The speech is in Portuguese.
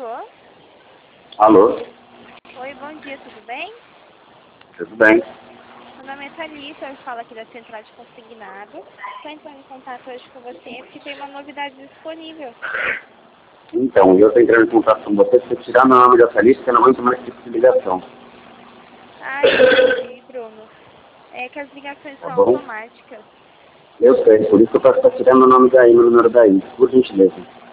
Alô? Alô? Oi, bom dia, tudo bem? Tudo bem? Meu nome é Thalita, eu falo aqui da Central de Consignado. Estou entrando em contato hoje com você porque tem uma novidade disponível. Então, eu estou entrando em contato com você para tirar meu nome dessa lista, que eu não aguento mais tipo de ligação. Ah, entendi, Bruno. É que as ligações Tá são bom? automáticas. Eu sei, por isso que eu peço para tirar meu nome daí, meu número daí, por gentileza.